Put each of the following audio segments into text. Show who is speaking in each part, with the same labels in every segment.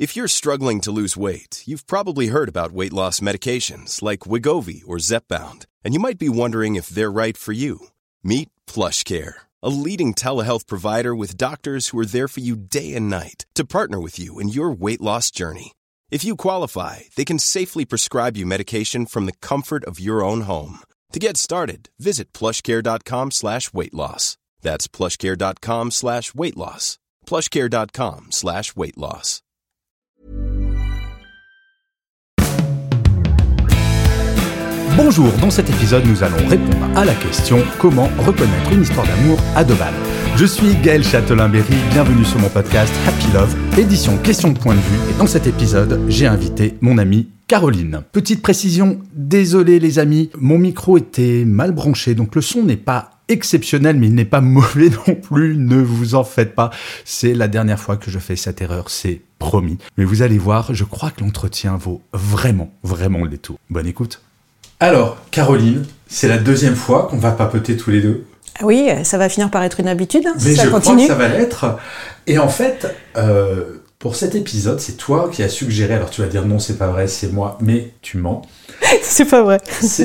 Speaker 1: If you're struggling to lose weight, you've probably heard about weight loss medications like Wegovy or Zepbound, and you might be wondering if they're right for you. Meet PlushCare, a leading telehealth provider with doctors who are there for you day and night to partner with you in your weight loss journey. If you qualify, they can safely prescribe you medication from the comfort of your own home. To get started, visit plushcare.com/weightloss. That's plushcare.com/weightloss. plushcare.com/weightloss.
Speaker 2: Bonjour, dans cet épisode, nous allons répondre à la question « Comment reconnaître une histoire d'amour à deux balles ?» Je suis Gaël Châtelain-Berry, bienvenue sur mon podcast Happy Love, édition question de point de vue. Et dans cet épisode, j'ai invité mon amie Caroline. Petite précision, désolé les amis, mon micro était mal branché, donc le son n'est pas exceptionnel, mais il n'est pas mauvais non plus, ne vous en faites pas. C'est la dernière fois que je fais cette erreur, c'est promis. Mais vous allez voir, je crois que l'entretien vaut vraiment le détour. Bonne écoute. Alors, Caroline, c'est la deuxième fois qu'on va papoter tous les deux.
Speaker 3: Oui, ça va finir par être une habitude, hein,
Speaker 2: mais
Speaker 3: si ça continue.
Speaker 2: Mais je crois que ça va l'être. Et en fait, pour cet épisode, c'est toi qui as suggéré, alors tu vas dire non, c'est pas vrai, c'est moi, mais tu mens.
Speaker 3: C'est pas vrai.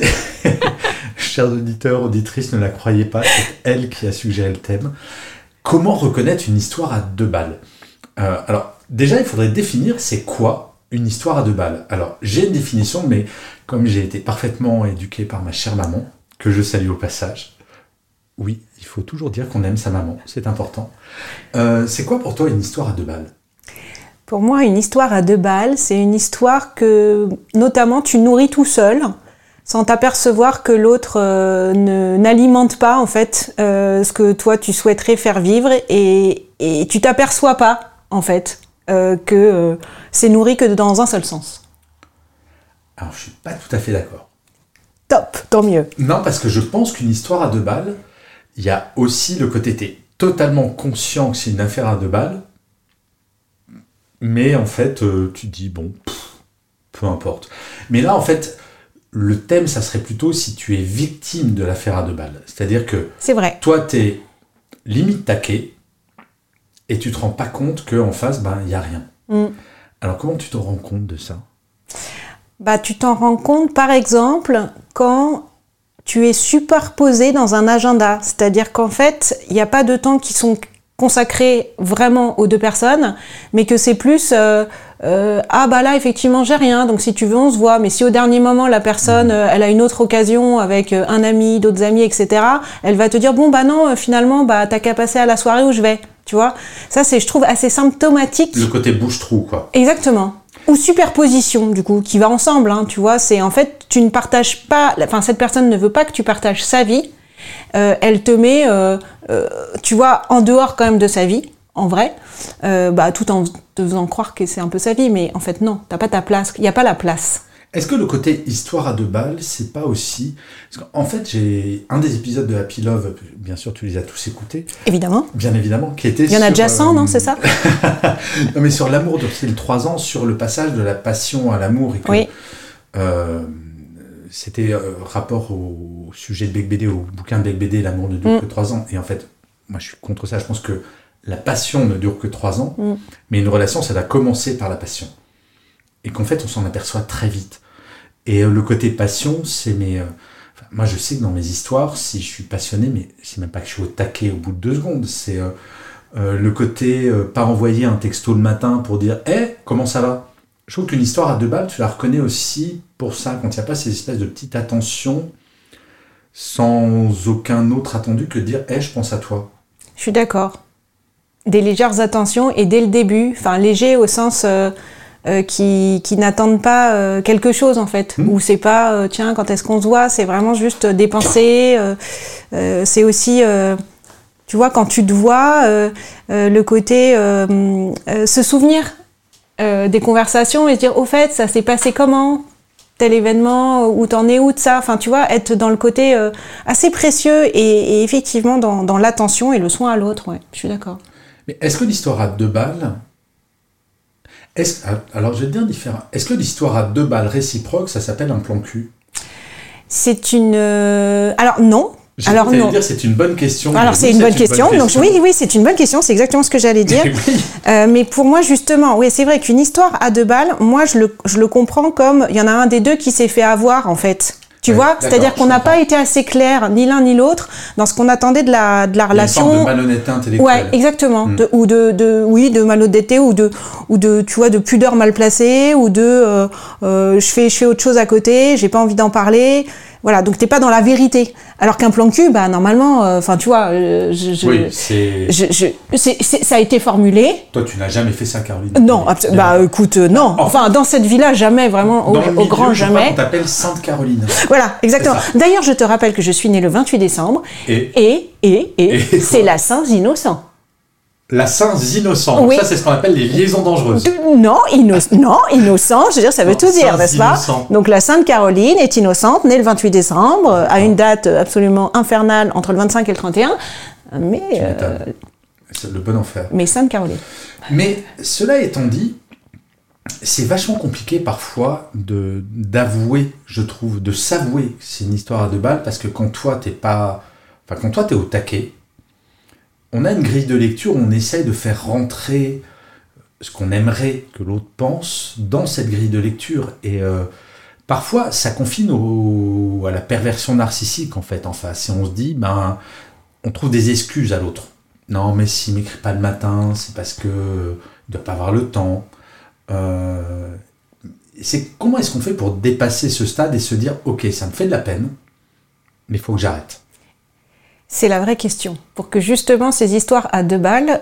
Speaker 2: Chers auditeurs, auditrices, ne la croyez pas, c'est elle qui a suggéré le thème. Comment reconnaître une histoire à deux balles ? Alors, déjà, il faudrait définir c'est quoi une histoire à deux balles. Alors, j'ai une définition, mais comme j'ai été parfaitement éduqué par ma chère maman, que je salue au passage, oui, il faut toujours dire qu'on aime sa maman, c'est important. C'est quoi pour toi une histoire à deux balles ?
Speaker 3: Pour moi, une histoire à deux balles, c'est une histoire que, notamment, tu nourris tout seul, sans t'apercevoir que l'autre n'alimente pas, en fait, ce que toi, tu souhaiterais faire vivre, et tu t'aperçois pas, en fait, que c'est nourri que dans un seul sens.
Speaker 2: Alors, je suis pas tout à fait d'accord.
Speaker 3: Top, tant mieux.
Speaker 2: Non, parce que je pense qu'une histoire à deux balles, il y a aussi le côté, t'es totalement conscient que c'est une affaire à deux balles, mais en fait, tu te dis, bon, peu importe. Mais là, en fait, le thème, ça serait plutôt si tu es victime de l'affaire à deux balles. C'est-à-dire que
Speaker 3: c'est vrai.
Speaker 2: Toi, t'es limite taqué, et tu te rends pas compte qu'en face, il n'y a rien. Alors, comment tu te rends compte de ça ?
Speaker 3: Tu t'en rends compte, par exemple, quand tu es superposé dans un agenda. C'est-à-dire qu'en fait, il n'y a pas de temps qui sont consacrés vraiment aux deux personnes, mais que c'est plus là, effectivement, j'ai rien, donc si tu veux, on se voit. Mais si au dernier moment, la personne, elle a une autre occasion avec un ami, d'autres amis, etc., elle va te dire, non, finalement, t'as qu'à passer à la soirée où je vais. Tu vois ? Ça, c'est, je trouve, assez symptomatique.
Speaker 2: Le côté bouche-trou, quoi.
Speaker 3: Exactement. Ou superposition, du coup, qui va ensemble, hein, tu vois, c'est en fait, tu ne partages pas, cette personne ne veut pas que tu partages sa vie, elle te met, tu vois, en dehors quand même de sa vie, en vrai, tout en te faisant croire que c'est un peu sa vie, mais en fait, non, t'as pas ta place, il n'y a pas la place.
Speaker 2: Est-ce que le côté histoire à deux balles, c'est pas aussi... Parce qu'en fait, j'ai un des épisodes de Happy Love, bien sûr, tu les as tous écoutés.
Speaker 3: Évidemment.
Speaker 2: Bien évidemment, qui était
Speaker 3: Il y en a déjà 100, non, c'est ça ?
Speaker 2: Non, mais sur l'amour, c'est le 3 ans, sur le passage de la passion à l'amour. Et que,
Speaker 3: oui.
Speaker 2: C'était rapport au sujet de Bec BD, au bouquin de Bec BD, l'amour ne dure que 3 ans. Et en fait, moi, je suis contre ça. Je pense que la passion ne dure que 3 ans, mais une relation, ça doit commencer par la passion. Et qu'en fait, on s'en aperçoit très vite. Et le côté passion, c'est moi, je sais que dans mes histoires, si je suis passionné, mais c'est même pas que je suis au taquet au bout de 2 secondes, c'est le côté pas envoyer un texto le matin pour dire « Hey, comment ça va ?» Je trouve qu'une histoire à deux balles, tu la reconnais aussi pour ça, quand il n'y a pas ces espèces de petites attentions sans aucun autre attendu que de dire « Hey, je pense à toi ».
Speaker 3: Je suis d'accord. Des légères attentions et dès le début, léger au sens... qui n'attendent pas quelque chose en fait, ou c'est pas tiens quand est-ce qu'on se voit, c'est vraiment juste dépenser, c'est aussi tu vois quand tu te vois le côté se souvenir des conversations et se dire au fait ça s'est passé comment tel événement, où t'en es où de ça, tu vois, être dans le côté assez précieux et effectivement dans l'attention et le soin à l'autre, ouais, je suis d'accord.
Speaker 2: Mais est-ce que l'histoire à deux balles alors, je vais te dire différent. Est-ce que l'histoire à deux balles réciproques, ça s'appelle un plan cul ?
Speaker 3: C'est une... Alors, non, Alors non.
Speaker 2: Dire c'est une bonne question.
Speaker 3: Alors c'est une bonne question. Donc oui, c'est une bonne question. C'est exactement ce que j'allais dire.
Speaker 2: Oui.
Speaker 3: Mais pour moi justement, oui, c'est vrai qu'une histoire à 2 balles, moi je le comprends comme il y en a un des deux qui s'est fait avoir en fait. Tu vois, c'est-à-dire qu'on n'a pas été assez clair ni l'un ni l'autre dans ce qu'on attendait de la relation.
Speaker 2: Une forme de malhonnêteté intellectuelle.
Speaker 3: Ouais, exactement. De malhonnêteté ou de tu vois de pudeur mal placée ou de je fais autre chose à côté, j'ai pas envie d'en parler. Voilà, donc t'es pas dans la vérité. Alors qu'un plan cul, bah normalement, enfin tu vois, ça a été formulé.
Speaker 2: Toi, tu n'as jamais fait ça, Caroline.
Speaker 3: Non, bah écoute, non. Enfin, dans cette vie-là, jamais, vraiment, au grand jamais.
Speaker 2: On t'appelle Sainte Caroline.
Speaker 3: Voilà, exactement. D'ailleurs, je te rappelle que je suis née le 28 décembre. Et c'est la Saint-Innocent.
Speaker 2: La Saint-Innocent. Oui. Ça, c'est ce qu'on appelle les liaisons dangereuses.
Speaker 3: Non, innocent, je veux dire, ça veut tout dire, n'est-ce pas? Donc la Sainte Caroline est innocente, née le 28 décembre, à une date absolument infernale entre le 25 et le 31. Mais
Speaker 2: c'est le bon enfer.
Speaker 3: Mais Sainte Caroline.
Speaker 2: Mais cela étant dit, c'est vachement compliqué parfois d'avouer, je trouve, de s'avouer que c'est une histoire à 2 balles, parce que quand toi, t'es au taquet, on a une grille de lecture où on essaye de faire rentrer ce qu'on aimerait que l'autre pense dans cette grille de lecture. Et parfois, ça confine à la perversion narcissique, en fait, en face. Et on se dit, on trouve des excuses à l'autre. Non, mais s'il ne m'écrit pas le matin, c'est parce qu'il ne doit pas avoir le temps. Comment est-ce qu'on fait pour dépasser ce stade et se dire, ok, ça me fait de la peine, mais il faut que j'arrête?
Speaker 3: C'est la vraie question. Pour que justement ces histoires à 2 balles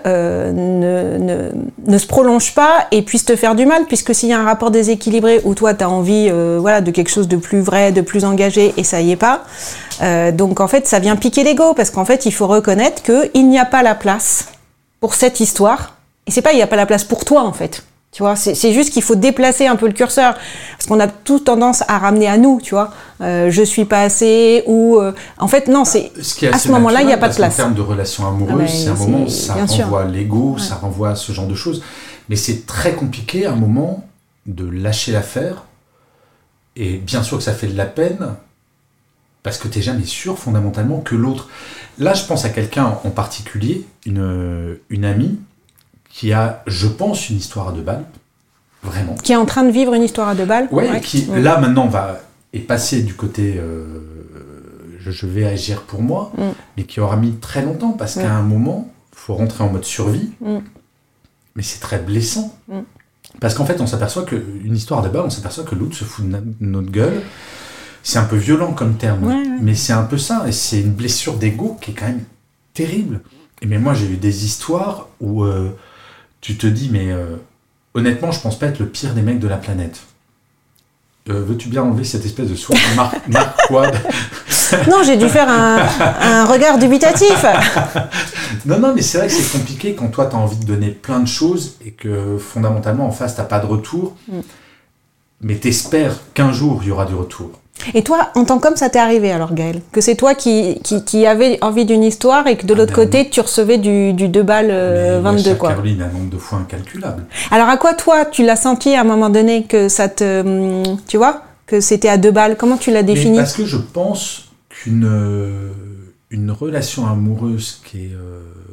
Speaker 3: ne se prolongent pas et puissent te faire du mal, puisque s'il y a un rapport déséquilibré où toi tu as envie de quelque chose de plus vrai, de plus engagé, et ça y est pas, donc en fait ça vient piquer l'ego, parce qu'en fait il faut reconnaître qu'il n'y a pas la place pour cette histoire, et c'est pas il n'y a pas la place pour toi en fait. Tu vois, c'est juste qu'il faut déplacer un peu le curseur, parce qu'on a tout tendance à ramener à nous, tu vois. Je suis pas assez, ou en fait non, c'est à ce moment-là il n'y a pas de place.
Speaker 2: En termes de relations amoureuses, c'est un moment où ça renvoie à l'ego, ça renvoie à ce genre de choses. Mais c'est très compliqué à un moment de lâcher l'affaire, et bien sûr que ça fait de la peine, parce que t'es jamais sûr fondamentalement que l'autre. Là, je pense à quelqu'un en particulier, une amie, qui a, je pense, une histoire à 2 balles, vraiment.
Speaker 3: Qui est en train de vivre une histoire à 2 balles.
Speaker 2: Ouais, qui, là, maintenant, est passé du côté je vais agir pour moi, mais qui aura mis très longtemps, parce qu'à un moment, il faut rentrer en mode survie, mais c'est très blessant. Parce qu'en fait, on s'aperçoit qu'une histoire à 2 balles, on s'aperçoit que l'autre se fout de notre gueule. C'est un peu violent comme terme, mais c'est un peu ça, et c'est une blessure d'ego qui est quand même terrible. Mais moi, j'ai eu des histoires où... tu te dis, mais honnêtement, je pense pas être le pire des mecs de la planète. Veux-tu bien enlever cette espèce de soin Marc Quad?
Speaker 3: Non, j'ai dû faire un regard dubitatif.
Speaker 2: Non, mais c'est vrai que c'est compliqué quand toi, tu as envie de donner plein de choses et que fondamentalement, en face, tu n'as pas de retour. Mais tu espères qu'un jour, il y aura du retour.
Speaker 3: Et toi, en tant qu'homme, ça t'est arrivé alors, Gaël? Que c'est toi qui avais envie d'une histoire et que de l'autre côté, tu recevais du 2 balles 22, quoi.
Speaker 2: Caroline, un nombre de fois incalculable.
Speaker 3: Alors à quoi, toi, tu l'as senti à un moment donné que ça te... Tu vois? Que c'était à 2 balles? Comment tu l'as défini?
Speaker 2: Parce que je pense qu'une relation amoureuse qui est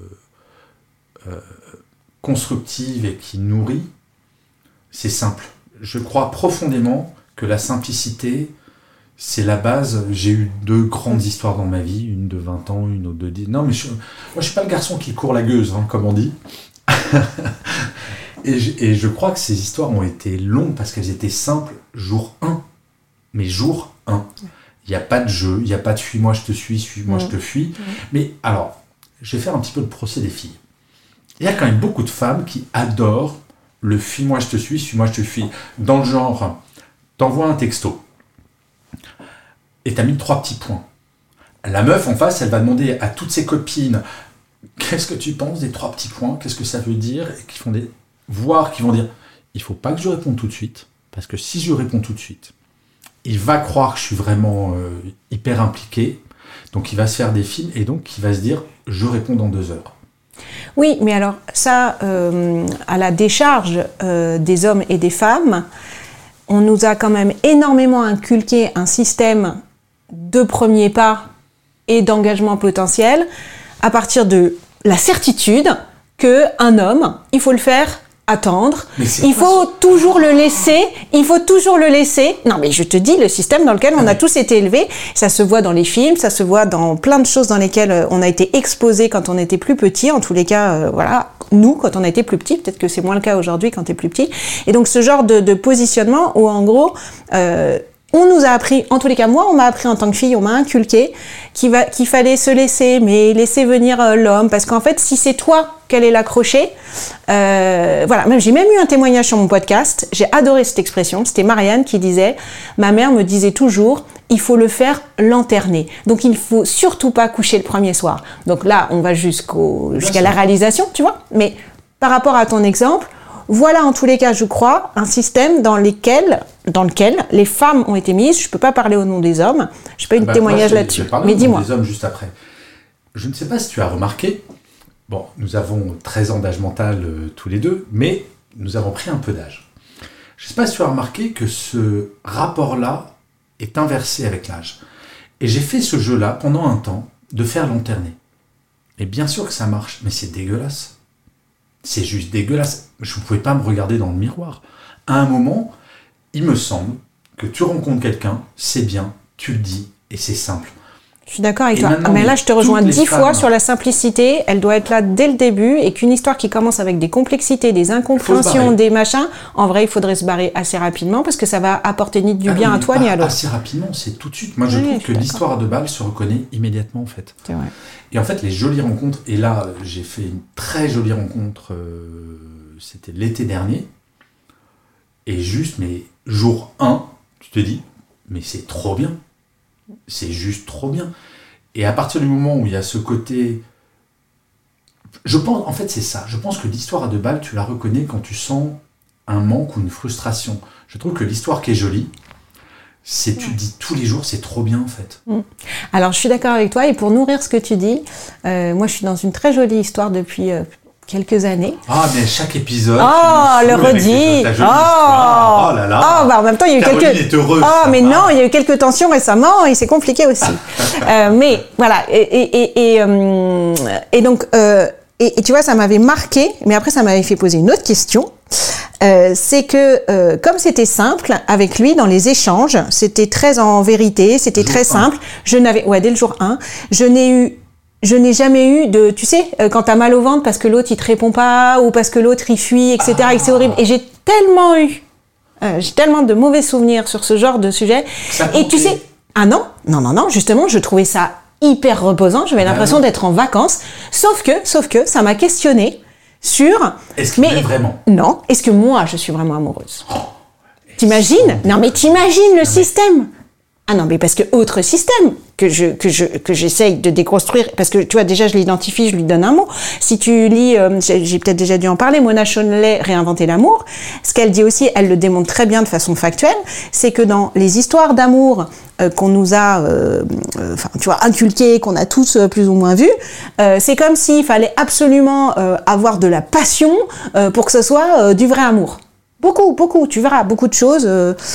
Speaker 2: constructive et qui nourrit, c'est simple. Je crois profondément que la simplicité... c'est la base. J'ai eu 2 grandes histoires dans ma vie, une de 20 ans, une autre de 10. Non, mais moi, je suis pas le garçon qui court la gueuse, comme on dit. et je crois que ces histoires ont été longues parce qu'elles étaient simples jour 1. Mais jour 1. Il n'y a pas de jeu, il n'y a pas de fuis-moi, je te suis, suis-moi, je te fuis. Mais alors, je vais faire un petit peu le procès des filles. Il y a quand même beaucoup de femmes qui adorent le fuis-moi, je te suis-moi, je te fuis. Dans le genre, t'envoies un texto. Et t'as mis 3 petits points. La meuf en face, elle va demander à toutes ses copines qu'est-ce que tu penses des 3 petits points, qu'est-ce que ça veut dire, et qui vont dire il faut pas que je réponde tout de suite, parce que si je réponds tout de suite, il va croire que je suis vraiment hyper impliqué, donc il va se faire des films, et donc il va se dire je réponds dans 2 heures.
Speaker 3: Oui, mais alors ça, à la décharge des hommes et des femmes, on nous a quand même énormément inculqué un système de premiers pas et d'engagement potentiel à partir de la certitude qu'un homme, il faut le faire attendre, il faut toujours le laisser, Non, mais je te dis, le système dans lequel on a tous été élevés, ça se voit dans les films, ça se voit dans plein de choses dans lesquelles on a été exposés quand on était plus petit, en tous les cas, voilà, nous, quand on a été plus petit, peut-être que c'est moins le cas aujourd'hui quand t'es plus petit. Et donc, ce genre de positionnement où, en gros, on nous a appris, en tous les cas, moi, on m'a appris en tant que fille, on m'a inculqué qu'il fallait se laisser, mais laisser venir l'homme, parce qu'en fait, si c'est toi qu'elle est l'accrocher, voilà, j'ai même eu un témoignage sur mon podcast, j'ai adoré cette expression, c'était Marianne qui disait, ma mère me disait toujours, il faut le faire lanterner, donc il faut surtout pas coucher le premier soir. Donc là, on va jusqu'à la réalisation, tu vois, mais par rapport à ton exemple, voilà, en tous les cas, je crois, un système dans lequel les femmes ont été mises. Je ne peux pas parler au nom des hommes. Je n'ai pas eu de témoignage là-dessus.
Speaker 2: Mais dis-moi. Des hommes juste après. Je ne sais pas si tu as remarqué. Bon, nous avons 13 ans d'âge mental tous les deux, mais nous avons pris un peu d'âge. Je ne sais pas si tu as remarqué que ce rapport-là est inversé avec l'âge. Et j'ai fait ce jeu-là pendant un temps de faire lanterner. Et bien sûr que ça marche, mais c'est dégueulasse. C'est juste dégueulasse. Je ne pouvais pas me regarder dans le miroir. À un moment, il me semble que tu rencontres quelqu'un, c'est bien, tu le dis, et c'est simple.
Speaker 3: Je suis d'accord avec toi. Mais là, je te rejoins 10 fois sur la simplicité. Elle doit être là dès le début. Et qu'une histoire qui commence avec des complexités, des incompréhensions, des machins, en vrai, il faudrait se barrer assez rapidement parce que ça va apporter ni du bien à toi ni à l'autre.
Speaker 2: Assez rapidement, c'est tout de suite. Moi, je trouve que l'histoire de Bâle se reconnaît immédiatement, en fait.
Speaker 3: C'est vrai.
Speaker 2: Et en fait, les jolies rencontres, et là, j'ai fait une très jolie rencontre, c'était l'été dernier, et juste, mais jour 1, tu te dis, mais c'est trop bien, c'est juste trop bien. Et à partir du moment où il y a ce côté, je pense, en fait, c'est ça, je pense que l'histoire à 2 balles, tu la reconnais quand tu sens un manque ou une frustration. Je trouve que l'histoire qui est jolie, tu te dis tous les jours, c'est trop bien en fait.
Speaker 3: Alors je suis d'accord avec toi et pour nourrir ce que tu dis, moi je suis dans une très jolie histoire depuis quelques années.
Speaker 2: Ah mais chaque épisode.
Speaker 3: Le redit. Oh là là. En même temps il y a eu
Speaker 2: Caroline est heureuse.
Speaker 3: Non, il y a eu quelques tensions récemment et c'est compliqué aussi. Mais voilà et donc et tu vois ça m'avait marqué, mais après ça m'avait fait poser une autre question. C'est que comme c'était simple avec lui dans les échanges, c'était très en vérité, c'était très simple. Dès le jour 1, je n'ai jamais eu de, tu sais, quand t'as mal au ventre parce que l'autre il te répond pas ou parce que l'autre il fuit, etc. Et que c'est horrible. Et j'ai tellement de mauvais souvenirs sur ce genre de sujet. Et tu sais, non, justement, je trouvais ça hyper reposant. J'avais l'impression d'être en vacances. Sauf que ça m'a questionné sur.
Speaker 2: Est-ce qu'il est vraiment ?
Speaker 3: Non. Est-ce que moi, je suis vraiment amoureuse ? T'imagines ? Non, mais t'imagines le système ? Ah non, mais parce que autre système que j'essaye de déconstruire, parce que tu vois, déjà je l'identifie, je lui donne un mot. Si tu lis, j'ai peut-être déjà dû en parler, Mona Chollet, Réinventer l'amour, ce qu'elle dit aussi, elle le démontre très bien de façon factuelle, c'est que dans les histoires d'amour qu'on nous a, tu vois, inculquées, qu'on a tous plus ou moins vues, c'est comme s'il fallait absolument avoir de la passion pour que ce soit du vrai amour. Beaucoup, tu verras, beaucoup de choses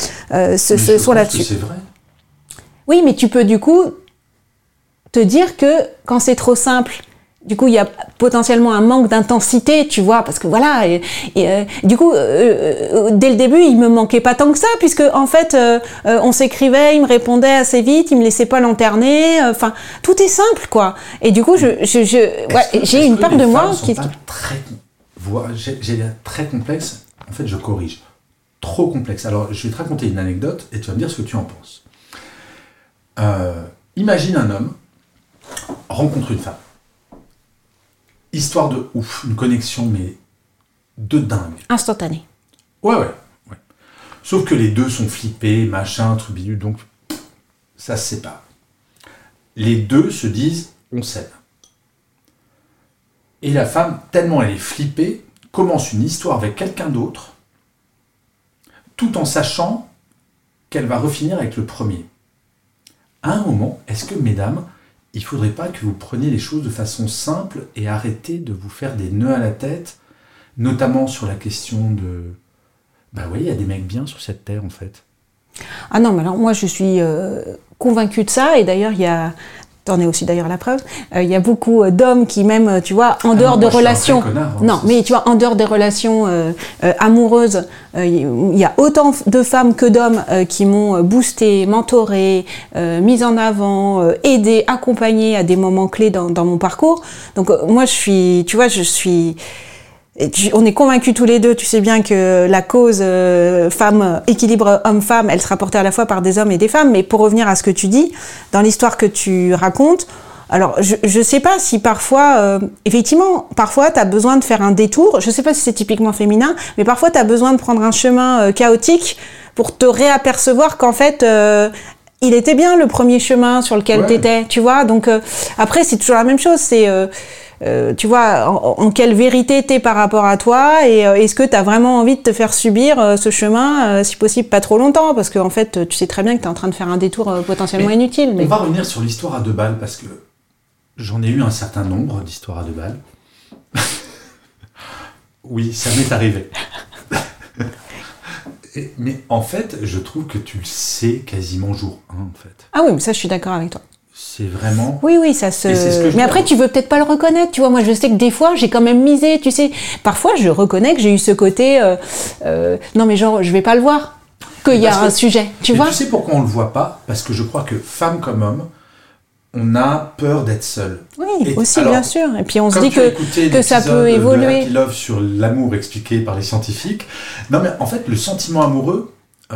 Speaker 3: sont là-dessus.
Speaker 2: C'est vrai.
Speaker 3: Oui, mais tu peux du coup te dire que quand c'est trop simple, du coup il y a potentiellement un manque d'intensité, tu vois, parce que voilà, du coup dès le début il me manquait pas tant que ça, puisque en fait on s'écrivait, il me répondait assez vite, il me laissait pas lanterner, enfin tout est simple quoi. Et du coup j'ai une part de moi qui
Speaker 2: j'ai l'air très complexe. En fait, je corrige. Trop complexe. Alors, je vais te raconter une anecdote et tu vas me dire ce que tu en penses. Imagine un homme rencontre une femme. Histoire de ouf, une connexion, mais de dingue.
Speaker 3: Instantanée.
Speaker 2: Ouais. Sauf que les deux sont flippés, machin, truc bidule, donc ça se sépare. Les deux se disent, on s'aime. Et la femme, tellement elle est flippée, commence une histoire avec quelqu'un d'autre, tout en sachant qu'elle va refinir avec le premier. À un moment, est-ce que, mesdames, il ne faudrait pas que vous preniez les choses de façon simple et arrêtez de vous faire des nœuds à la tête, notamment sur la question de... Bah oui, il y a des mecs bien sur cette terre, en fait.
Speaker 3: Ah non, mais alors moi, je suis convaincue de ça, et d'ailleurs, il y a t'en es aussi d'ailleurs la preuve, il y a beaucoup d'hommes qui même, tu vois, en dehors de relations... Non, mais tu vois, en dehors des relations amoureuses, il y a autant de femmes que d'hommes qui m'ont boosté, mentoré, mise en avant, aidé, accompagné à des moments clés dans mon parcours. Donc moi, on est convaincus tous les deux, tu sais bien que la cause équilibre homme-femme, elle sera portée à la fois par des hommes et des femmes. Mais pour revenir à ce que tu dis, dans l'histoire que tu racontes, alors je sais pas si parfois, effectivement, parfois t'as besoin de faire un détour. Je sais pas si c'est typiquement féminin, mais parfois t'as besoin de prendre un chemin chaotique pour te réapercevoir qu'en fait, il était bien le premier chemin sur lequel t'étais, tu vois. Donc après, c'est toujours la même chose, c'est... tu vois, en quelle vérité t'es par rapport à toi et est-ce que t'as vraiment envie de te faire subir ce chemin, si possible pas trop longtemps, parce qu'en fait, tu sais très bien que t'es en train de faire un détour potentiellement inutile.
Speaker 2: On va revenir sur l'histoire à 2 balles, parce que j'en ai eu un certain nombre d'histoires à 2 balles. Oui, ça m'est arrivé. Mais en fait, je trouve que tu le sais quasiment jour 1, en fait.
Speaker 3: Ah oui, mais ça, je suis d'accord avec toi.
Speaker 2: C'est vraiment...
Speaker 3: Oui, ça se... Mais après, tu veux peut-être pas le reconnaître, tu vois. Moi, je sais que des fois, j'ai quand même misé, tu sais. Parfois, je reconnais que j'ai eu ce côté... non, mais genre, je vais pas le voir, qu'il y a un sujet, tu vois.
Speaker 2: Tu sais pourquoi on le voit pas ? Parce que je crois que, femme comme homme, on a peur d'être seul.
Speaker 3: Oui, aussi, bien sûr. Et puis, on se dit que ça peut évoluer.
Speaker 2: Happy Love sur l'amour expliqué par les scientifiques. Non, mais en fait, le sentiment amoureux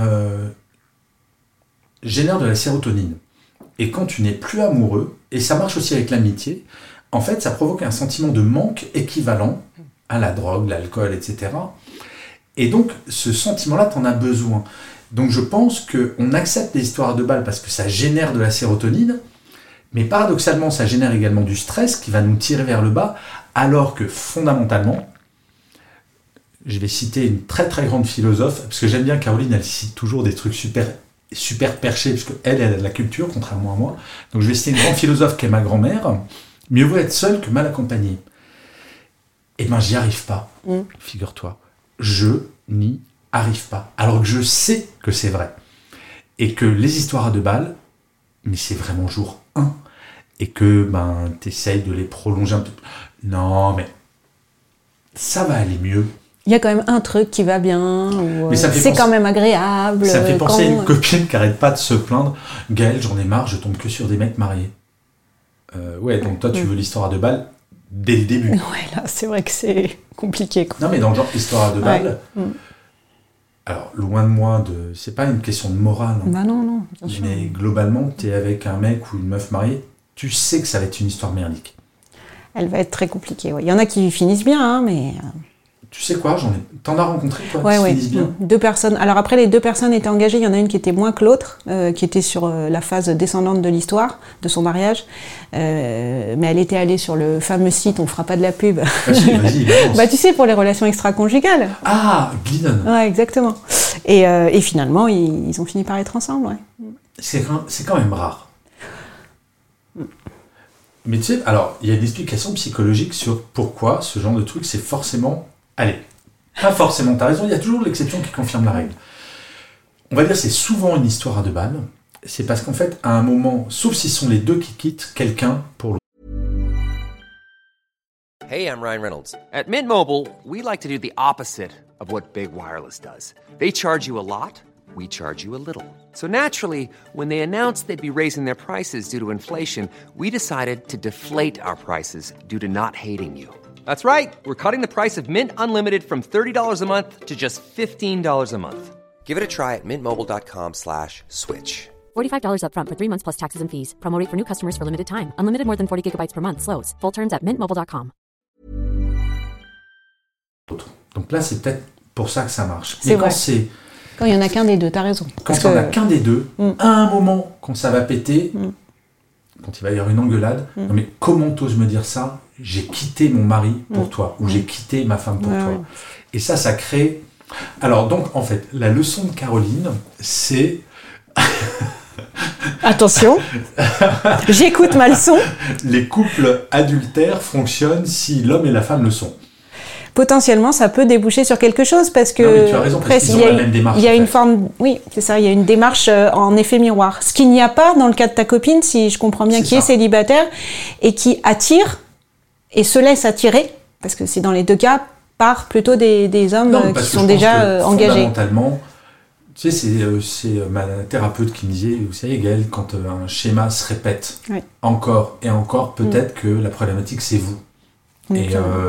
Speaker 2: génère de la sérotonine. Et quand tu n'es plus amoureux, et ça marche aussi avec l'amitié, en fait, ça provoque un sentiment de manque équivalent à la drogue, l'alcool, etc. Et donc, ce sentiment-là, t'en as besoin. Donc, je pense qu'on accepte les histoires à 2 balles parce que ça génère de la sérotonine, mais paradoxalement, ça génère également du stress qui va nous tirer vers le bas, alors que fondamentalement, je vais citer une très très grande philosophe, parce que j'aime bien Caroline, elle cite toujours des trucs super perché, parce qu'elle a de la culture, contrairement à moi. Donc je vais citer une grande philosophe qui est ma grand-mère. Mieux vaut être seul que mal accompagné. Eh ben, j'y arrive pas, figure-toi. Je n'y arrive pas. Alors que je sais que c'est vrai. Et que les histoires à 2 balles, mais c'est vraiment jour 1. Et que t'essayes de les prolonger un peu. Non, mais ça va aller mieux.
Speaker 3: Il y a quand même un truc qui va bien, ou c'est quand même agréable.
Speaker 2: Ça me fait penser à une copine qui n'arrête pas de se plaindre. Gaëlle, j'en ai marre, je tombe que sur des mecs mariés. Donc toi, tu veux l'histoire à 2 balles dès le début.
Speaker 3: Ouais, là, c'est vrai que c'est compliqué, quoi.
Speaker 2: Non, mais dans le genre histoire à 2 balles, alors, loin de moi, c'est pas une question de morale. Hein.
Speaker 3: Bah non, bien sûr.
Speaker 2: Mais globalement, t'es avec un mec ou une meuf mariée, tu sais que ça va être une histoire merdique.
Speaker 3: Elle va être très compliquée, ouais. Il y en a qui finissent bien, hein, mais...
Speaker 2: Tu sais quoi, t'en as rencontré, toi,
Speaker 3: qui
Speaker 2: finissent bien.
Speaker 3: 2 personnes. Alors après, les 2 personnes étaient engagées. Il y en a une qui était moins que l'autre, qui était sur la phase descendante de l'histoire, de son mariage. Mais elle était allée sur le fameux site, on fera pas de la pub.
Speaker 2: Vas-y, balance.
Speaker 3: Tu sais, pour les relations extra-conjugales.
Speaker 2: Ah, Glidden.
Speaker 3: Ouais, exactement. Et finalement, ils ont fini par être ensemble, ouais.
Speaker 2: C'est quand même rare. Mais tu sais, alors, il y a une explication psychologique sur pourquoi ce genre de truc, c'est forcément... Allez, pas forcément, t'as raison, il y a toujours l'exception qui confirme la règle. On va dire que c'est souvent une histoire à 2 balles. C'est parce qu'en fait, à un moment, sauf si ce sont les deux qui quittent quelqu'un pour l'autre.
Speaker 4: Hey, I'm Ryan Reynolds. At Mint Mobile, we like to do the opposite of what Big Wireless does. They charge you a lot, we charge you a little. So naturally, when they announced they'd be raising their prices due to inflation, we decided to deflate our prices due to not hating you. That's right. We're cutting the price of Mint Unlimited from $30 a month to just $15 a month. Give it a try at mintmobile.com/switch.
Speaker 5: $45 up front for 3 months plus taxes and fees. Promo rate for new customers for limited time. Unlimited more than 40 gigabytes per month. Slows full terms at mintmobile.com.
Speaker 2: Donc là, c'est peut-être pour ça que ça marche.
Speaker 3: C'est vrai.
Speaker 2: Quand
Speaker 3: il y en a qu'un des deux, t'as raison.
Speaker 2: Quand il y en a qu'un des deux, à un moment, quand ça va péter, quand il va y avoir une engueulade, non mais comment t'oses me dire ça ? J'ai quitté mon mari pour toi, ou j'ai quitté ma femme pour toi. Ouais. Et ça crée... Alors donc, en fait, la leçon de Caroline, c'est...
Speaker 3: Attention, j'écoute ma leçon.
Speaker 2: Les couples adultères fonctionnent si l'homme et la femme le sont.
Speaker 3: potentiellement ça peut déboucher sur quelque chose parce que
Speaker 2: non, mais tu as raison, parce qu'ils ont la même démarche,
Speaker 3: il y a
Speaker 2: en
Speaker 3: une
Speaker 2: fait.
Speaker 3: forme, oui, c'est ça, il y a une démarche en effet miroir. Ce qu'il n'y a pas dans le cas de ta copine, si je comprends bien,
Speaker 2: C'est
Speaker 3: qui est
Speaker 2: ça.
Speaker 3: célibataire et qui attire et se laisse attirer, parce que c'est dans les deux cas par plutôt des hommes
Speaker 2: Non,
Speaker 3: qui
Speaker 2: parce que
Speaker 3: sont
Speaker 2: je
Speaker 3: déjà
Speaker 2: pense que
Speaker 3: engagés.
Speaker 2: Fondamentalement, tu sais, c'est ma thérapeute qui me disait, vous savez, Gaëlle, quand un schéma se répète
Speaker 3: Oui.
Speaker 2: encore et encore, peut-être que la problématique, c'est vous. Et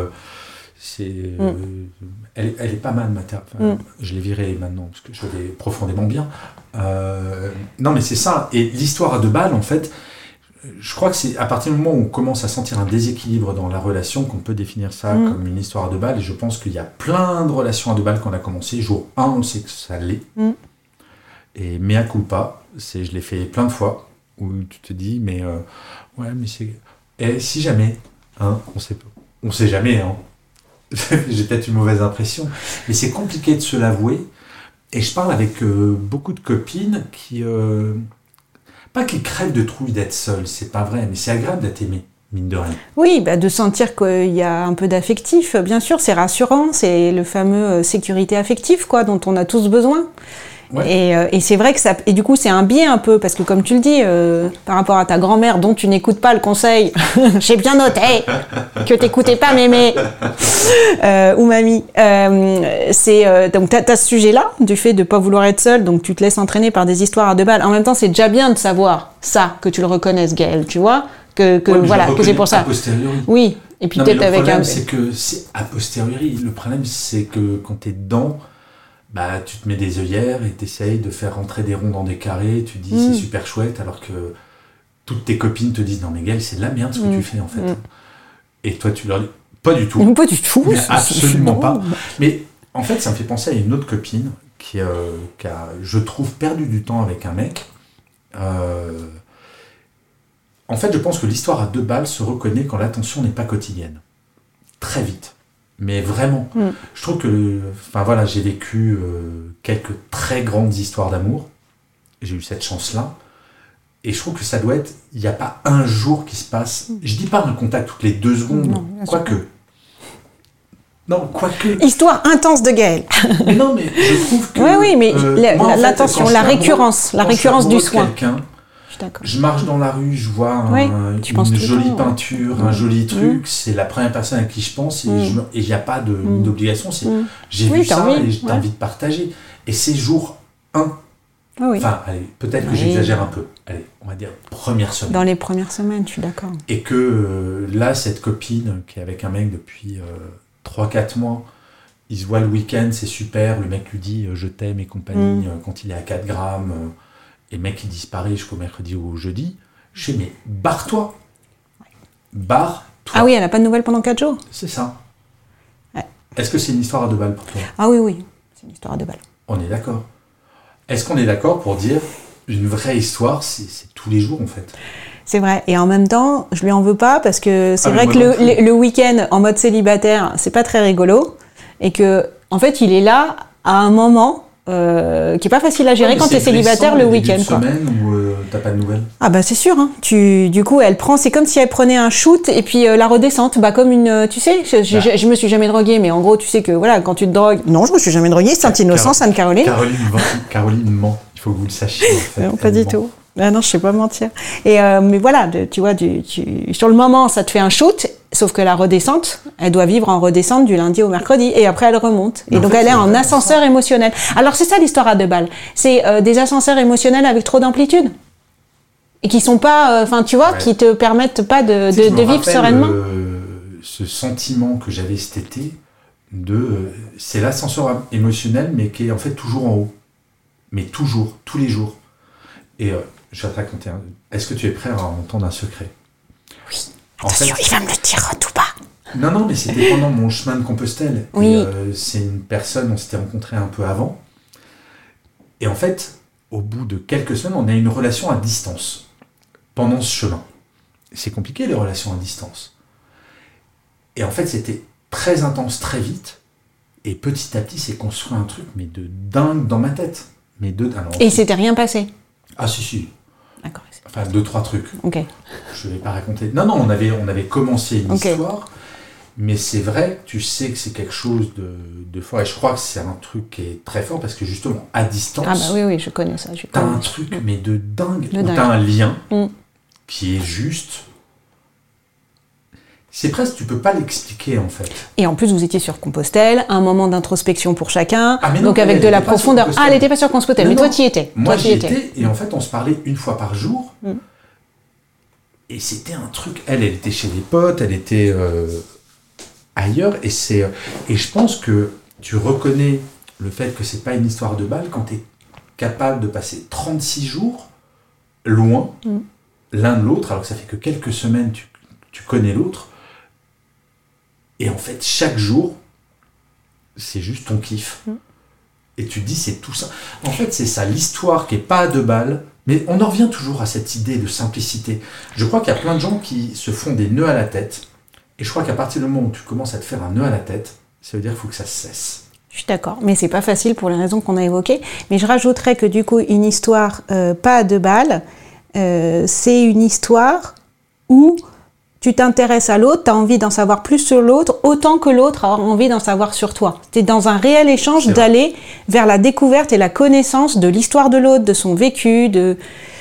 Speaker 2: elle est pas mal, ma thérapeute. Je l'ai virée maintenant, parce que je l'ai profondément bien. Non, mais c'est ça. Et l'histoire à 2 balles, en fait, je crois que c'est à partir du moment où on commence à sentir un déséquilibre dans la relation qu'on peut définir ça comme une histoire à 2 balles. Et je pense qu'il y a plein de relations à 2 balles qu'on a commencé. Jour 1, on sait que ça l'est. Et mea culpa, je l'ai fait plein de fois, où tu te dis, mais ouais, mais c'est... Et si jamais, hein, on sait jamais, hein. J'ai peut-être une mauvaise impression, mais c'est compliqué de se l'avouer. Et je parle avec beaucoup de copines qui... pas qui crèvent de trouille d'être seules, c'est pas vrai, mais c'est agréable d'être aimé, mine de rien.
Speaker 3: Oui, de sentir qu'il y a un peu d'affectif, bien sûr, c'est rassurant, c'est le fameux sécurité affective, quoi, dont on a tous besoin.
Speaker 2: Ouais.
Speaker 3: Et c'est vrai que ça, et du coup c'est un biais un peu, parce que comme tu le dis, par rapport à ta grand-mère dont tu n'écoutes pas le conseil, j'ai bien noté que t'écoutais pas mémé ou mamie, donc t'as ce sujet-là du fait de pas vouloir être seule, donc tu te laisses entraîner par des histoires à 2 balles. En même temps, c'est déjà bien de savoir ça, que tu le reconnaisses, Gaëlle, tu vois, que voilà, que c'est pour ça.
Speaker 2: A posteriori.
Speaker 3: Oui, et puis
Speaker 2: Non,
Speaker 3: peut-être
Speaker 2: mais
Speaker 3: avec
Speaker 2: le problème,
Speaker 3: un.
Speaker 2: c'est que c'est a posteriori. Le problème, c'est que quand t'es dedans, bah, tu te mets des œillères et t'essayes de faire rentrer des ronds dans des carrés, tu te dis c'est super chouette, alors que toutes tes copines te disent non mais Gaëlle, c'est de la merde ce que tu fais en fait. Et toi tu leur dis pas du tout.
Speaker 3: Pas du tout.
Speaker 2: Mais absolument pas. Mais en fait ça me fait penser à une autre copine qui a, je trouve, perdu du temps avec un mec. En fait je pense que l'histoire à 2 balles se reconnaît quand l'attention n'est pas quotidienne. Très vite. Mais vraiment, je trouve que, enfin voilà, j'ai vécu quelques très grandes histoires d'amour. J'ai eu cette chance-là. Et je trouve que ça doit être, il n'y a pas un jour qui se passe. Je dis pas un contact toutes les 2 secondes,
Speaker 3: Non,
Speaker 2: quoique. Non, quoique.
Speaker 3: Histoire intense de Gaëlle.
Speaker 2: Mais non, mais je trouve que.
Speaker 3: Oui, mais
Speaker 2: moi, en fait,
Speaker 3: l'attention,
Speaker 2: quand je
Speaker 3: la
Speaker 2: suis
Speaker 3: récurrence,
Speaker 2: amoureux-
Speaker 3: la récurrence
Speaker 2: quand
Speaker 3: du
Speaker 2: je suis amoureux de
Speaker 3: soin.
Speaker 2: quelqu'un,
Speaker 3: Je suis d'accord.
Speaker 2: je marche dans la rue, je vois
Speaker 3: tu penses
Speaker 2: une
Speaker 3: tout le
Speaker 2: jolie
Speaker 3: temps,
Speaker 2: peinture, un joli truc, c'est la première personne à qui je pense et il n'y a pas d'obligation, c'est j'ai vu
Speaker 3: t'as
Speaker 2: ça
Speaker 3: envie,
Speaker 2: et j'ai envie de partager. Et c'est jour 1,
Speaker 3: Ah oui.
Speaker 2: enfin allez, peut-être que j'exagère un peu, allez, on va dire première semaine.
Speaker 3: Dans les premières semaines, je suis d'accord.
Speaker 2: Et que là, cette copine qui est avec un mec depuis 3-4 mois, il se voit le week-end, c'est super, le mec lui dit je t'aime et compagnie quand il est à 4 grammes. Et le mec, il disparaît jusqu'au mercredi ou au jeudi. Je fais, mais barre-toi. Barre-toi.
Speaker 3: Ah oui, elle n'a pas de nouvelles pendant 4 jours.
Speaker 2: C'est ça.
Speaker 3: Ouais.
Speaker 2: Est-ce que c'est une histoire à 2 balles pour toi ?
Speaker 3: Ah oui, c'est une histoire à 2 balles.
Speaker 2: On est d'accord. Est-ce qu'on est d'accord pour dire une vraie histoire, c'est tous les jours en fait ?
Speaker 3: C'est vrai. Et en même temps, je lui en veux pas parce que c'est vrai
Speaker 2: mais
Speaker 3: que
Speaker 2: moi non plus.
Speaker 3: le week-end en mode célibataire, c'est pas très rigolo. Et que, en fait, il est là à un moment qui est pas facile à gérer quand t'es célibataire le week-end, quoi.
Speaker 2: Une semaine où t'as pas de nouvelles ?
Speaker 3: Ah bah c'est sûr, hein. Du coup elle prend, c'est comme si elle prenait un shoot et puis la redescente, bah comme une, tu sais, je me suis jamais droguée, mais en gros tu sais que voilà, quand tu te drogues, non je me suis jamais droguée, Saint-Innocent, Sainte-Caroline.
Speaker 2: Caroline ment, il faut que vous le sachiez en fait.
Speaker 3: Non, pas du tout. Ah non, je sais pas mentir. Et mais voilà, tu vois, sur le moment ça te fait un shoot, sauf que la redescente, elle doit vivre en redescente du lundi au mercredi et après elle remonte. Et donc elle est en ascenseur émotionnel. Alors c'est ça l'histoire à 2 balles. C'est des ascenseurs émotionnels avec trop d'amplitude. Et qui sont pas, enfin tu vois, qui te permettent pas de vivre sereinement.
Speaker 2: Ce sentiment que j'avais cet été, c'est l'ascenseur émotionnel, mais qui est en fait toujours en haut. Mais toujours, tous les jours. Et je vais te raconter Est-ce que tu es prêt à entendre un secret ?
Speaker 3: Oui. Attention, il va me le dire tout bas.
Speaker 2: Non, mais c'était pendant mon chemin de Compostelle.
Speaker 3: Oui.
Speaker 2: Et, c'est une personne, on s'était rencontrés un peu avant. Et en fait, au bout de quelques semaines, on a une relation à distance. Pendant ce chemin. C'est compliqué, les relations à distance. Et en fait, c'était très intense, très vite. Et petit à petit, c'est construit un truc, mais de dingue dans ma tête.
Speaker 3: Et il s'était rien passé.
Speaker 2: Ah si.
Speaker 3: D'accord.
Speaker 2: Enfin, 2-3 trucs.
Speaker 3: Ok.
Speaker 2: Je ne vais pas raconter. Non, on avait commencé une histoire. Mais c'est vrai que tu sais que c'est quelque chose de fort. Et je crois que c'est un truc qui est très fort parce que justement, à distance...
Speaker 3: Ah bah oui, je connais ça.
Speaker 2: T'as un truc, mais de dingue. T'as un lien qui est juste... C'est presque, tu peux pas l'expliquer en fait.
Speaker 3: Et en plus, vous étiez sur Compostelle, un moment d'introspection pour chacun,
Speaker 2: non,
Speaker 3: donc avec de la profondeur. Ah, elle était pas sur Compostelle, mais toi tu y étais.
Speaker 2: Moi j'y étais, et en fait on se parlait une fois par jour. Et c'était un truc, elle était chez les potes, elle était ailleurs, et je pense que tu reconnais le fait que c'est pas une histoire de balle quand tu es capable de passer 36 jours loin, l'un de l'autre, alors que ça fait que quelques semaines tu connais l'autre. Et en fait, chaque jour, c'est juste ton kiff. Et tu te dis, c'est tout ça. En fait, c'est ça, l'histoire qui n'est pas à 2 balles. Mais on en revient toujours à cette idée de simplicité. Je crois qu'il y a plein de gens qui se font des nœuds à la tête. Et je crois qu'à partir du moment où tu commences à te faire un nœud à la tête, ça veut dire qu'il faut que ça cesse.
Speaker 3: Je suis d'accord, mais c'est pas facile pour les raisons qu'on a évoquées. Mais je rajouterais que du coup, une histoire pas à 2 balles, c'est une histoire où tu t'intéresses à l'autre, tu as envie d'en savoir plus sur l'autre, autant que l'autre a envie d'en savoir sur toi. Tu es dans un réel échange d'aller vers la découverte et la connaissance de l'histoire de l'autre, de son vécu, de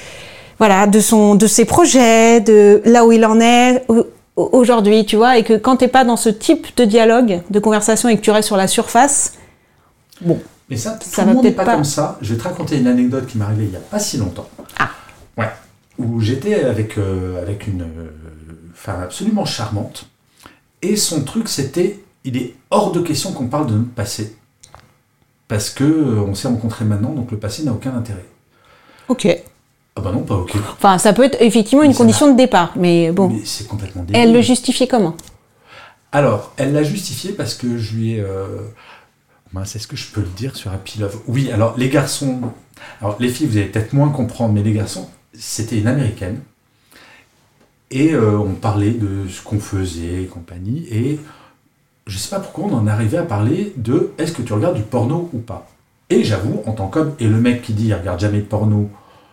Speaker 3: ses projets, de là où il en est aujourd'hui, tu vois, et que quand tu n'es pas dans ce type de dialogue, de conversation et que tu restes sur la surface, bon.
Speaker 2: Mais ça tout le monde n'est pas comme ça. Je vais te raconter une anecdote qui m'est arrivée il n'y a pas si longtemps.
Speaker 3: Ah.
Speaker 2: Ouais. Où j'étais avec une femme absolument charmante. Et son truc, c'était, il est hors de question qu'on parle de notre passé. Parce que on s'est rencontrés maintenant, donc le passé n'a aucun intérêt.
Speaker 3: Ok.
Speaker 2: Ah bah non, pas ok.
Speaker 3: Enfin, ça peut être effectivement une condition de départ, mais bon.
Speaker 2: Mais c'est complètement débile.
Speaker 3: Elle le justifiait comment ?
Speaker 2: Alors, elle l'a justifié parce que je lui ai... est-ce que je peux le dire sur Happy Love ? Oui, alors les garçons... Alors les filles, vous allez peut-être moins comprendre, mais les garçons, c'était une Américaine. Et on parlait de ce qu'on faisait et compagnie. Et je sais pas pourquoi on en arrivait à parler de est-ce que tu regardes du porno ou pas ? Et j'avoue, en tant qu'homme, et le mec qui dit il regarde jamais de porno,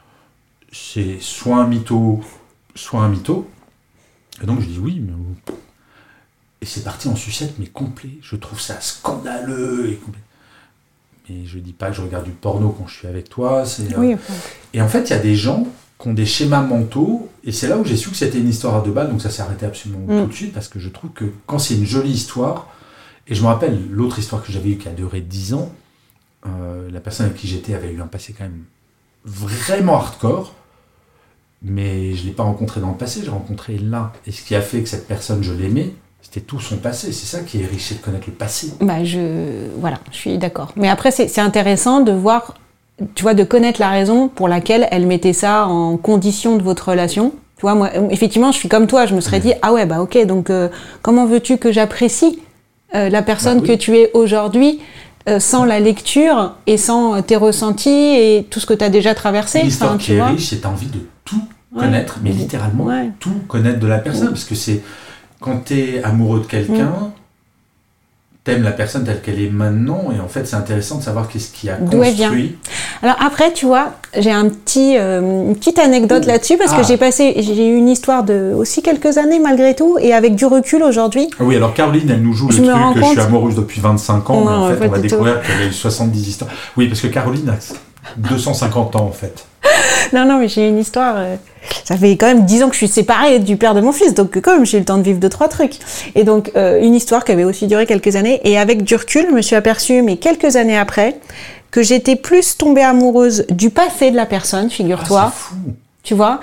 Speaker 2: c'est soit un mytho, soit un mytho. Et donc je dis oui, mais... Et c'est parti en sucette, mais complet. Je trouve ça scandaleux. Mais je dis pas que je regarde du porno quand je suis avec toi.
Speaker 3: Oui,
Speaker 2: Et en fait, il y a des gens qui ont des schémas mentaux. Et c'est là où j'ai su que c'était une histoire à 2 balles. Donc ça s'est arrêté absolument tout de suite. Parce que je trouve que quand c'est une jolie histoire... Et je me rappelle l'autre histoire que j'avais eue qui a duré 10 ans. La personne avec qui j'étais avait eu un passé quand même vraiment hardcore. Mais je ne l'ai pas rencontré dans le passé. J'ai rencontré là. Et ce qui a fait que cette personne, je l'aimais... C'était tout son passé, c'est ça qui est riche, c'est de connaître le passé.
Speaker 3: Voilà, je suis d'accord. Mais après, c'est intéressant de voir, tu vois, de connaître la raison pour laquelle elle mettait ça en condition de votre relation. Tu vois, moi, effectivement, je suis comme toi, je me serais dit, ah ouais, bah ok, donc comment veux-tu que j'apprécie la personne que tu es aujourd'hui sans la lecture et sans tes ressentis et tout ce que tu as déjà traversé.
Speaker 2: L'histoire qui est riche, c'est que tu as envie de tout connaître, mais littéralement tout connaître de la personne, parce que c'est... Quand tu es amoureux de quelqu'un, t'aimes la personne telle qu'elle est maintenant, et en fait, c'est intéressant de savoir qu'est-ce qui a construit.
Speaker 3: Alors après, tu vois, j'ai une petite anecdote là-dessus, parce que j'ai eu une histoire de aussi quelques années malgré tout, et avec du recul aujourd'hui.
Speaker 2: Oui, alors Caroline, elle nous joue le truc que je suis amoureuse depuis 25 ans, mais en fait, on va découvrir qu'elle a eu 70 histoires. Oui, parce que Caroline a 250 ans, en fait.
Speaker 3: Non, mais j'ai une histoire... ça fait quand même 10 ans que je suis séparée du père de mon fils, donc quand même j'ai eu le temps de vivre 2-3 trucs. Et donc une histoire qui avait aussi duré quelques années, et avec du recul, je me suis aperçue, mais quelques années après, que j'étais plus tombée amoureuse du passé de la personne, figure-toi.
Speaker 2: C'est fou.
Speaker 3: Tu vois,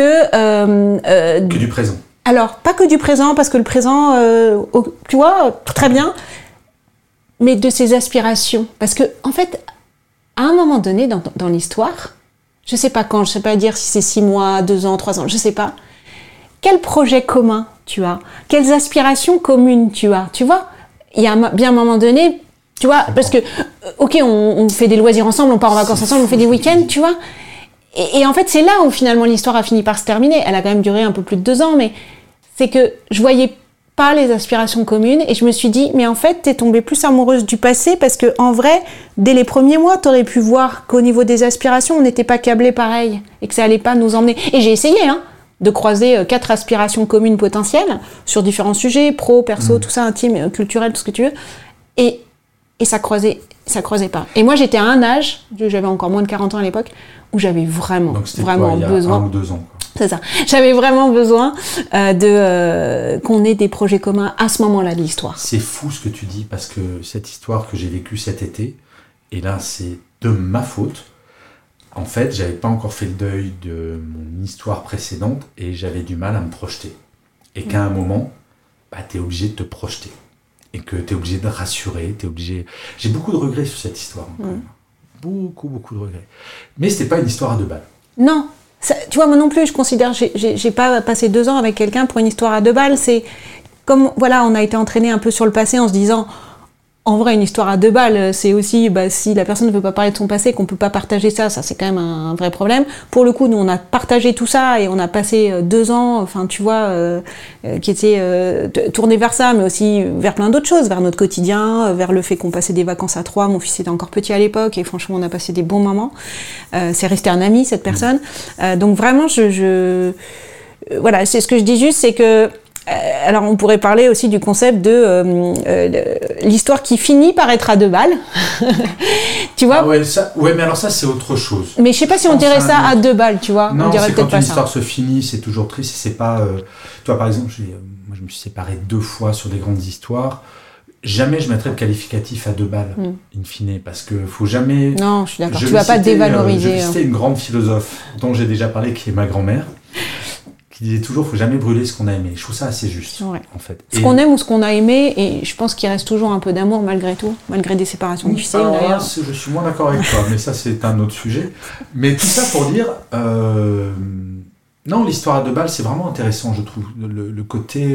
Speaker 3: que
Speaker 2: du présent.
Speaker 3: Alors, pas que du présent, parce que le présent, tu vois, très bien, mais de ses aspirations. Parce que, en fait, à un moment donné dans l'histoire... Je sais pas quand, je sais pas dire si c'est 6 mois, 2 ans, 3 ans, je sais pas. Quel projet commun tu as ? Quelles aspirations communes tu as ? Tu vois ? Il y a bien un moment donné, tu vois, parce que, ok, on fait des loisirs ensemble, on part en vacances ensemble, on fait des week-ends, tu vois. Et en fait, c'est là où finalement l'histoire a fini par se terminer. Elle a quand même duré un peu plus de 2 ans, mais c'est que je voyais pas les aspirations communes, et je me suis dit, mais en fait, t'es tombée plus amoureuse du passé, parce que en vrai, dès les premiers mois, t'aurais pu voir qu'au niveau des aspirations, on n'était pas câblés pareil, et que ça allait pas nous emmener. Et j'ai essayé, hein. de croiser 4 aspirations communes potentielles sur différents sujets, pro, perso, tout ça, intime, culturel, tout ce que tu veux. Et ça croisait pas. Et moi, j'étais à un âge, j'avais encore moins de 40 ans à l'époque, où j'avais vraiment besoin.
Speaker 2: 1 ou 2 ans, quoi.
Speaker 3: C'est ça. J'avais vraiment besoin qu'on ait des projets communs à ce moment-là de l'histoire.
Speaker 2: C'est fou ce que tu dis, parce que cette histoire que j'ai vécue cet été, et là, c'est de ma faute. En fait, j'avais pas encore fait le deuil de mon histoire précédente, et j'avais du mal à me projeter. Et qu'à un moment, t'es obligé de te projeter. Et que t'es obligé de rassurer, J'ai beaucoup de regrets sur cette histoire, quand même. Beaucoup de regrets. Mais c'était pas une histoire à 2 balles.
Speaker 3: Non. Ça, tu vois, moi non plus, je considère, j'ai pas passé 2 ans avec quelqu'un pour une histoire à 2 balles. C'est comme, voilà, on a été entraîné un peu sur le passé en se disant, en vrai, une histoire à 2 balles, c'est aussi, si la personne ne veut pas parler de son passé, qu'on peut pas partager ça c'est quand même un vrai problème. Pour le coup, nous, on a partagé tout ça et on a passé 2 ans, enfin, tu vois, qui étaient tournés vers ça, mais aussi vers plein d'autres choses, vers notre quotidien, vers le fait qu'on passait des vacances à 3. Mon fils était encore petit à l'époque et franchement, on a passé des bons moments. C'est resté un ami, cette personne. Donc vraiment, voilà, c'est ce que je dis juste, c'est que alors on pourrait parler aussi du concept de l'histoire qui finit par être à 2 balles. Tu vois ?
Speaker 2: Mais alors ça c'est autre chose.
Speaker 3: Mais je sais pas si on dirait ça à 2 balles, tu vois.
Speaker 2: Non,
Speaker 3: on dirait
Speaker 2: c'est
Speaker 3: peut-être
Speaker 2: quand une
Speaker 3: pas
Speaker 2: histoire
Speaker 3: ça.
Speaker 2: se finit, c'est toujours triste. C'est pas. Toi par exemple, moi je me suis séparé 2 fois sur des grandes histoires. Jamais je mettrais le qualificatif à 2 balles, in fine, parce que faut jamais.
Speaker 3: Non, je suis d'accord. Tu vas pas dévaloriser.
Speaker 2: Je vais citer une grande philosophe dont j'ai déjà parlé, qui est ma grand-mère, qui disait toujours, faut jamais brûler ce qu'on a aimé. Je trouve ça assez juste, en fait.
Speaker 3: Ce qu'on aime ou ce qu'on a aimé, et je pense qu'il reste toujours un peu d'amour malgré tout, malgré des séparations difficiles d'ailleurs.
Speaker 2: Je suis moins d'accord avec toi, mais ça c'est un autre sujet. Mais tout ça pour dire, non, l'histoire à 2 balles, c'est vraiment intéressant, je trouve. Le côté,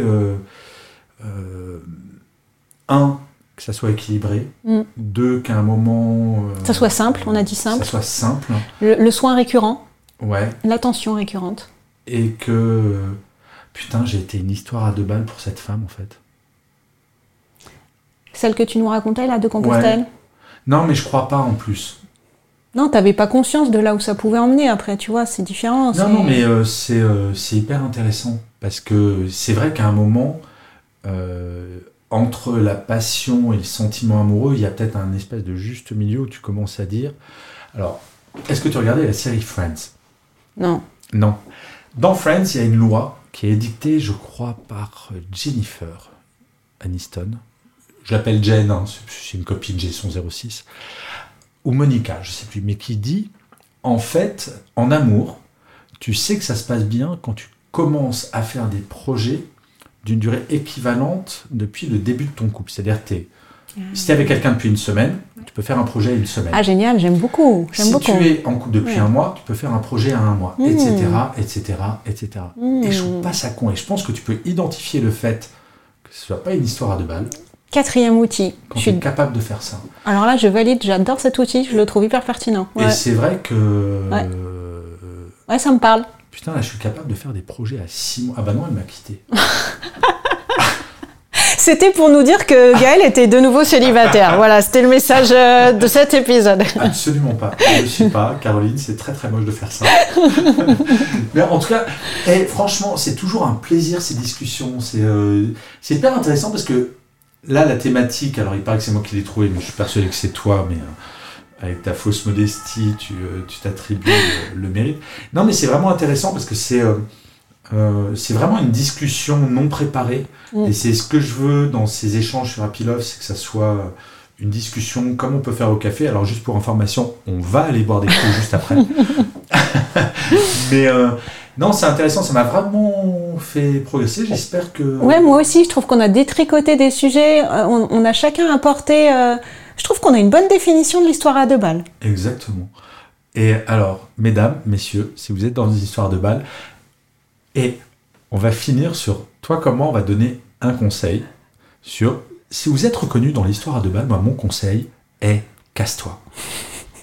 Speaker 2: que ça soit équilibré. 2, qu'à un moment...
Speaker 3: ça soit simple, on a dit simple.
Speaker 2: Ça soit simple.
Speaker 3: Le soin récurrent.
Speaker 2: Ouais.
Speaker 3: L'attention récurrente.
Speaker 2: Et que... Putain, j'ai été une histoire à 2 balles pour cette femme, en fait.
Speaker 3: Celle que tu nous racontais, là, de Compostelle.
Speaker 2: Ouais. Non, mais je crois pas, en plus.
Speaker 3: Non, t'avais pas conscience de là où ça pouvait emmener, après, tu vois, c'est différent.
Speaker 2: Non, mais c'est hyper intéressant. Parce que c'est vrai qu'à un moment... entre la passion et le sentiment amoureux, il y a peut-être un espèce de juste milieu où tu commences à dire... Alors, est-ce que tu regardais la série Friends ?
Speaker 3: Non.
Speaker 2: Non. Dans Friends, il y a une loi qui est édictée, je crois, par Jennifer Aniston. Je l'appelle Jen, c'est une copine, j'ai son 06. Ou Monica, je ne sais plus, mais qui dit, en fait, en amour, tu sais que ça se passe bien quand tu commences à faire des projets d'une durée équivalente depuis le début de ton couple. C'est-à-dire que si tu es avec quelqu'un depuis une semaine, tu peux faire un projet à une semaine.
Speaker 3: Ah, génial, j'aime beaucoup.
Speaker 2: Si tu es en couple depuis 1 mois, tu peux faire un projet à 1 mois, etc., etc., etc. Et je trouve pas ça con. Et je pense que tu peux identifier le fait que ce soit pas une histoire à 2 balles.
Speaker 3: 4e outil.
Speaker 2: Quand tu es capable de faire ça.
Speaker 3: Alors là, je valide, j'adore cet outil, je le trouve hyper pertinent. Ouais.
Speaker 2: Et c'est vrai que...
Speaker 3: Ouais, ça me parle.
Speaker 2: Putain, là, je suis capable de faire des projets à 6 mois. Ah bah non, elle m'a quitté.
Speaker 3: C'était pour nous dire que Gaël était de nouveau célibataire. Voilà, c'était le message de cet épisode.
Speaker 2: Absolument pas. Je ne suis pas. Caroline, c'est très très moche de faire ça. Mais en tout cas, franchement, c'est toujours un plaisir ces discussions. C'est hyper intéressant parce que là, la thématique, alors il paraît que c'est moi qui l'ai trouvée, mais je suis persuadé que c'est toi, mais avec ta fausse modestie, tu t'attribues le mérite. Non, mais c'est vraiment intéressant parce que c'est vraiment une discussion non préparée. Et c'est ce que je veux dans ces échanges sur Happy Love, c'est que ça soit une discussion comme on peut faire au café. Alors juste pour information, on va aller boire des coups juste après. Mais non, c'est intéressant, ça m'a vraiment fait progresser. J'espère que...
Speaker 3: Ouais, moi aussi, je trouve qu'on a détricoté des sujets, on a chacun apporté... Je trouve qu'on a une bonne définition de l'histoire à 2 balles.
Speaker 2: Exactement. Et alors, mesdames, messieurs, si vous êtes dans une histoire à 2 balles, et on va finir sur toi, comment on va donner un conseil sur si vous êtes reconnu dans l'histoire à 2 balles, moi, mon conseil est casse-toi. Caroline ?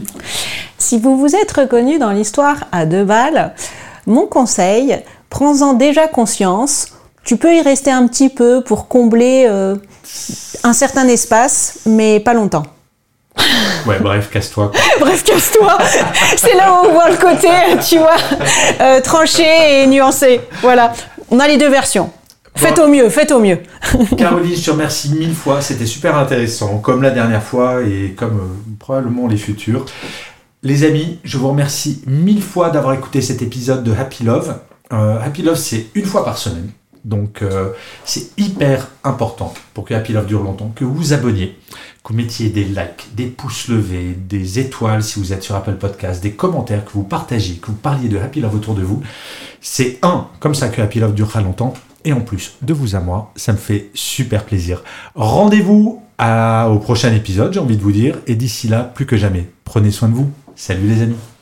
Speaker 3: Si vous vous êtes reconnu dans l'histoire à 2 balles, mon conseil, prends-en déjà conscience. Tu peux y rester un petit peu pour combler un certain espace, mais pas longtemps.
Speaker 2: Ouais, bref, casse-toi.
Speaker 3: Bref, casse-toi. C'est là où on voit le côté, tu vois, tranché et nuancé. Voilà. On a les deux versions. Faites au mieux.
Speaker 2: Caroline, je te remercie 1000 fois. C'était super intéressant, comme la dernière fois et comme probablement les futurs. Les amis, je vous remercie 1000 fois d'avoir écouté cet épisode de Happy Love. Happy Love, c'est une fois par semaine. Donc, c'est hyper important pour que Happy Love dure longtemps, que vous vous abonniez, que vous mettiez des likes, des pouces levés, des étoiles si vous êtes sur Apple Podcast, des commentaires, que vous partagiez, que vous parliez de Happy Love autour de vous. C'est comme ça que Happy Love durera longtemps. Et en plus, de vous à moi, ça me fait super plaisir. Rendez-vous au prochain épisode, j'ai envie de vous dire. Et d'ici là, plus que jamais, prenez soin de vous. Salut les amis.